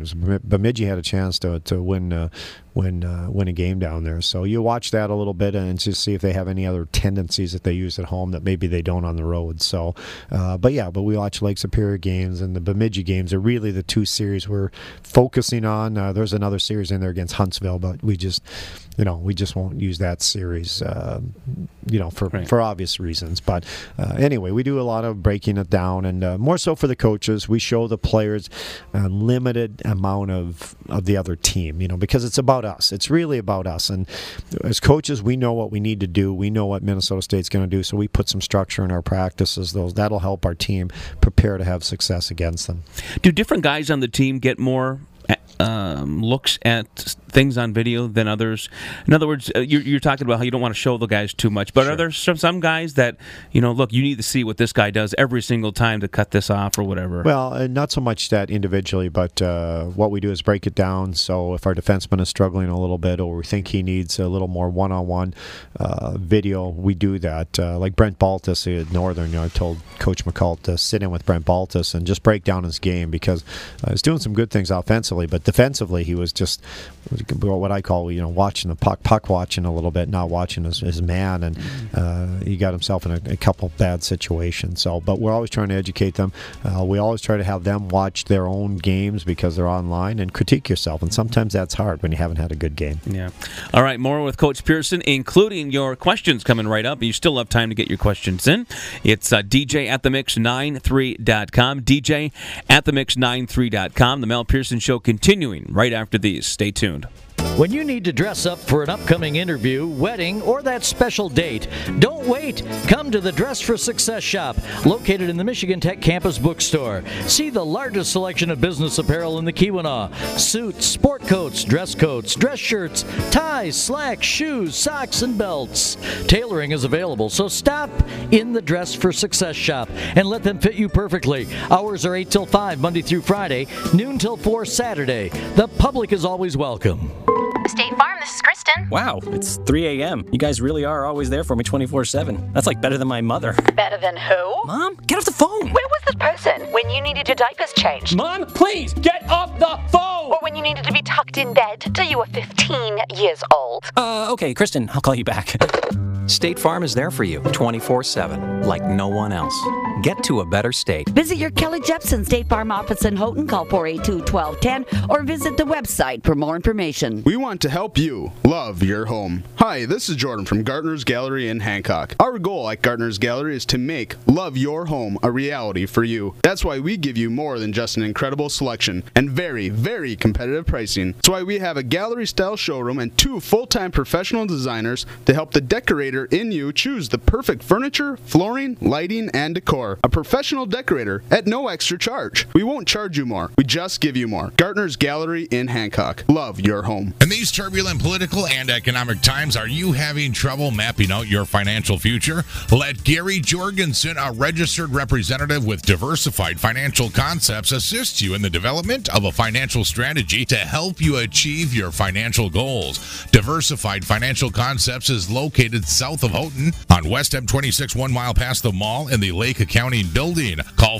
games. Bemidji had a chance to win a game down there. So you watch that a little bit and just see if they have any other tendencies that they use at home that maybe they don't on the road. So, but we watch Lake Superior games, and the Bemidji games are really the two series we're focusing on. There's another series in there against Huntsville, but we just won't use that series, for obvious reasons. But anyway, we do a lot of breaking it down, and more so for the coaches. We show the players a limited amount of the other team, because it's about us. It's really about us. And as coaches, we know what we need to do. We know what Minnesota State's going to do, so we put some structure in our practices. That'll help our team prepare to have success against them. Do different guys on the team get more looks at things on video than others? In other words, you're talking about how you don't want to show the guys too much, but are there some guys that, look, you need to see what this guy does every single time to cut this off or whatever? Well, not so much that individually, but what we do is break it down. So if our defenseman is struggling a little bit, or we think he needs a little more one-on-one video, we do that. Like Brent Baltus at Northern, I told Coach McCult to sit in with Brent Baltus and just break down his game, because he's doing some good things offensively, but defensively he was just what I call, watching the puck watching a little bit, not watching his man, and he got himself in a couple bad situations. So, but we're always trying to educate them. We always try to have them watch their own games because they're online, and critique yourself, and sometimes that's hard when you haven't had a good game. Yeah. All right, more with Coach Pearson, including your questions coming right up. You still have time to get your questions in. It's DJ at themix93.com, DJ at themix93.com. The Mel Pearson Show continuing right after these. Stay tuned. When you need to dress up for an upcoming interview, wedding, or that special date, don't wait. Come to the Dress for Success shop, located in the Michigan Tech Campus Bookstore. See the largest selection of business apparel in the Keweenaw. Suits, sport coats, dress shirts, ties, slacks, shoes, socks, and belts. Tailoring is available, so stop in the Dress for Success shop and let them fit you perfectly. Hours are 8 till 5, Monday through Friday, noon till 4 Saturday. The public is always welcome. State Farm, this is Kristen. Wow, it's 3 a.m. You guys really are always there for me 24/7. That's like better than my mother. Better than who? Mom, get off the phone. Where was this person when you needed your diapers changed? Mom, please, get off the phone! Or when you needed to be tucked in bed till you were 15 years old? Okay, Kristen, I'll call you back. State Farm is there for you 24/7, like no one else. Get to a better state. Visit your Kelly Jepson State Farm office in Houghton. Call 482-1210 or visit the website for more information. We want to help you love your home. Hi, this is Jordan from Gartner's Gallery in Hancock. Our goal at Gartner's Gallery is to make love your home a reality for you. That's why we give you more than just an incredible selection and very, very competitive pricing. That's why we have a gallery-style showroom and 2 full-time professional designers to help the decorator in you choose the perfect furniture, flooring, lighting, and decor. A professional decorator at no extra charge. We won't charge you more. We just give you more. Gartner's Gallery in Hancock. Love your home. In these turbulent political and economic times, are you having trouble mapping out your financial future? Let Gary Jorgensen, a registered representative with Diversified Financial Concepts, assist you in the development of a financial strategy to help you achieve your financial goals. Diversified Financial Concepts is located south of Houghton on West M26, 1 mile past the mall in the Lake Accounting Building. Call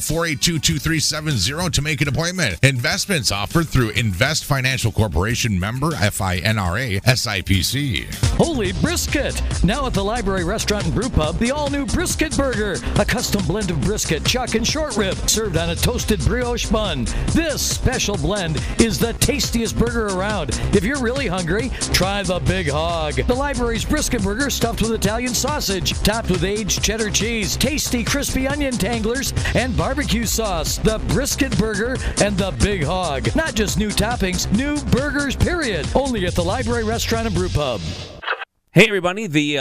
482-2370 to make an appointment. Investments offered through Invest Financial Corporation, member FINRA SIPC. Holy brisket! Now at the Library Restaurant and Brew Pub, the all-new Brisket Burger. A custom blend of brisket, chuck, and short rib served on a toasted brioche bun. This special blend is the tastiest burger around. If you're really hungry, try the Big Hog. The Library's Brisket Burger stuffed with Italian sausage, topped with aged cheddar cheese, tasty crispy onion tanglers, and barbecue sauce. The Brisket Burger and the Big Hog. Not just new toppings, new burgers, period. Only at the Library Restaurant and Brew Pub. Hey, everybody. The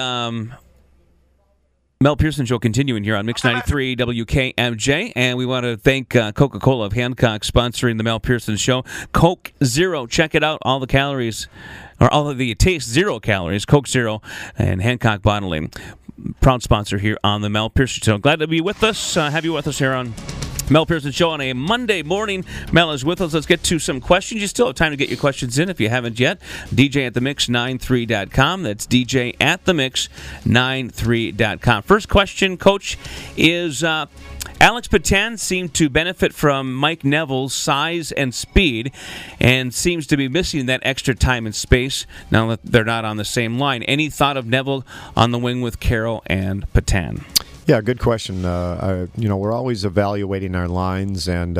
Mel Pearson Show continuing here on Mix 93 WKMJ, and we want to thank Coca-Cola of Hancock sponsoring the Mel Pearson Show. Coke Zero. Check it out. All the calories, or all of the taste, 0 calories. Coke Zero and Hancock Bottling. Proud sponsor here on the Mel Pearson Show. Glad to be with us. Have you with us here on Mel Pearson Show on a Monday morning. Mel is with us. Let's get to some questions. You still have time to get your questions in if you haven't yet. DJ at the Mix93.com. That's DJ at the Mix93.com. First question, Coach, is Alex Petan seemed to benefit from Mike Neville's size and speed and seems to be missing that extra time and space now that they're not on the same line. Any thought of Neville on the wing with Carroll and Petan? Yeah, good question. We're always evaluating our lines, and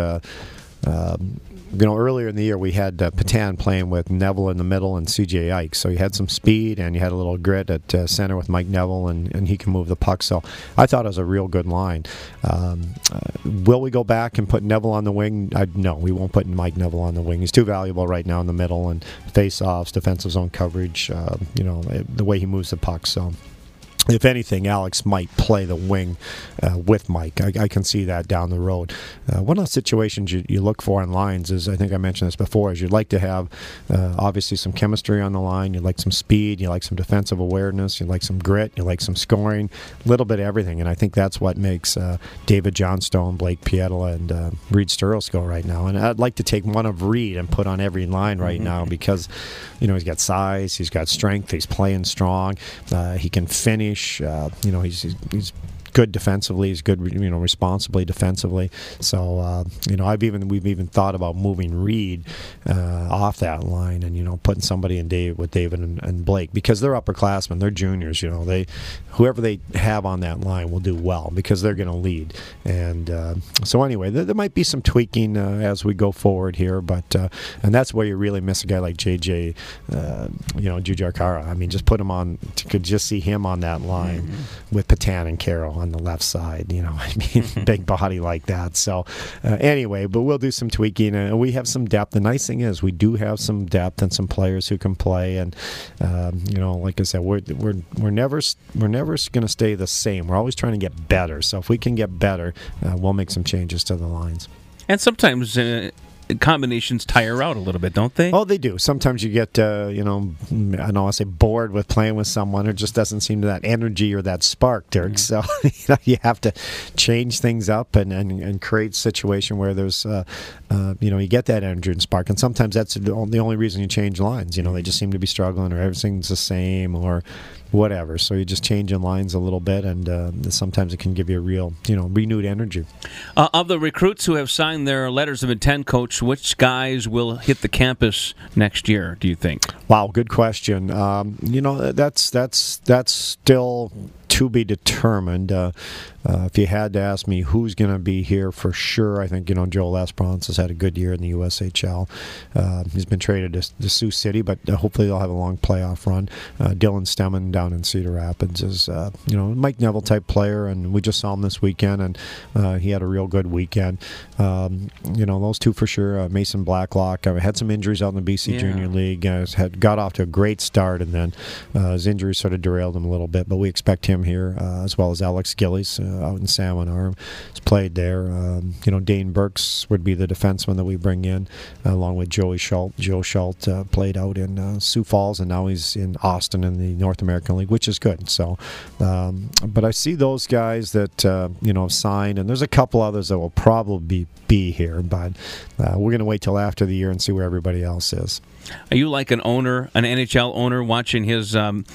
earlier in the year we had Petan playing with Neville in the middle and C.J. Ike, so you had some speed and you had a little grit at center with Mike Neville, and he can move the puck. So I thought it was a real good line. Will we go back and put Neville on the wing? No, we won't put Mike Neville on the wing. He's too valuable right now in the middle and face-offs, defensive zone coverage. The way he moves the puck. So. If anything, Alex might play the wing with Mike. I can see that down the road. One of the situations you look for in lines is, I think I mentioned this before, is you'd like to have obviously some chemistry on the line. You'd like some speed. You like some defensive awareness. You like some grit. You like some scoring. A little bit of everything. And I think that's what makes David Johnstone, Blake Pietila, and Reed Sturls go right now. And I'd like to take one of Reed and put on every line right now because, he's got size. He's got strength. He's playing strong. He can finish. He's good defensively. He's good, responsibly defensively. So, we've even thought about moving Reed off that line and putting somebody in with David and Blake because they're upperclassmen. They're juniors. Whoever they have on that line will do well because they're going to lead. And so anyway, there might be some tweaking as we go forward here, but and that's where you really miss a guy like JJ, Jujarkara. I mean, just put him on. Could just see him on that line with Petan and Carroll on the left side. Big body like that. So anyway, but we'll do some tweaking, and we have some depth. The nice thing is we do have some depth and some players who can play. And like I said, we're never going to stay the same. We're always trying to get better. So if we can get better, we'll make some changes to the lines. And sometimes combinations tire out a little bit, don't they? Oh, they do. Sometimes you get, I don't want to say bored with playing with someone. It just doesn't seem to that energy or that spark, Dirk. So you have to change things up and create a situation where there's, you get that energy and spark. And sometimes that's the only reason you change lines. They just seem to be struggling or everything's the same or whatever. So you just change in lines a little bit, and sometimes it can give you a real, renewed energy. Of the recruits who have signed their letters of intent, Coach, which guys will hit the campus next year, do you think? Wow, good question. That's still to be determined. If you had to ask me who's going to be here for sure, I think Joel Esperance has had a good year in the USHL. He's been traded to Sioux City, but hopefully they'll have a long playoff run. Dylan Stemmen down in Cedar Rapids is Mike Neville type player, and we just saw him this weekend, and he had a real good weekend. Those two for sure. Mason Blacklock had some injuries out in the BC Junior League. Got off to a great start, and then his injuries sort of derailed him a little bit. But we expect him here, as well as Alex Gillies out in Salmon Arm. He's played there. Dane Burks would be the defenseman that we bring in, along with Joey Schultz. Joe Schultz played out in Sioux Falls, and now he's in Austin in the North American League, which is good. So, but I see those guys that have signed, and there's a couple others that will probably be here, but we're going to wait till after the year and see where everybody else is. Are you like an NHL owner, watching his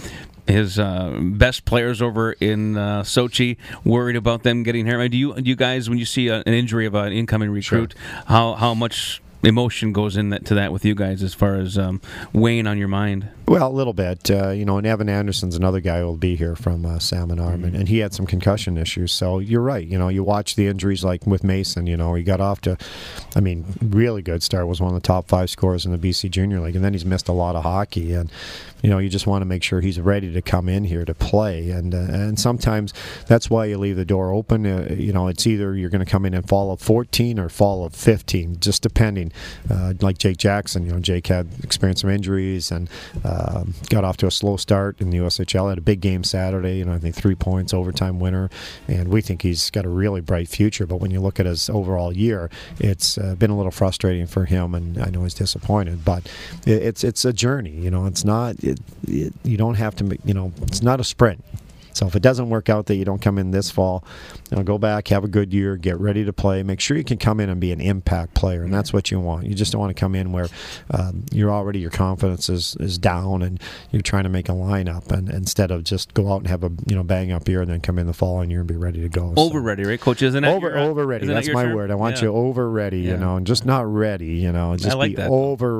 best players over in Sochi, worried about them getting hurt? Do you guys, when you see an injury of an incoming recruit, sure, how much emotion goes into that with you guys as far as weighing on your mind? Well, a little bit. And Evan Anderson's another guy who will be here from Salmon Arm, and he had some concussion issues. So you're right. You watch the injuries like with Mason. He got off to, really good start. Was one of the top 5 scorers in the BC Junior League, and then he's missed a lot of hockey. And you just want to make sure he's ready to come in here to play. And sometimes that's why you leave the door open. It's either you're going to come in fall of 14 or fall of 15, just depending. Like Jake Jackson. Jake had experienced some injuries and got off to a slow start in the USHL. Had a big game Saturday, I think 3 points, overtime winner, and we think he's got a really bright future. But when you look at his overall year, it's been a little frustrating for him, and I know he's disappointed. But it's a journey. It's not. You don't have to. It's not a sprint. So if it doesn't work out that you don't come in this fall, go back, have a good year, get ready to play. Make sure you can come in and be an impact player, and that's what you want. You just don't want to come in where your confidence is down and you're trying to make a lineup, and instead of just go out and have a bang up year and then come in the following year and be ready to go. Over ready, right, Coach? Isn't that over ready? That's my word. I want you over ready, and just not ready. Just I like be that. over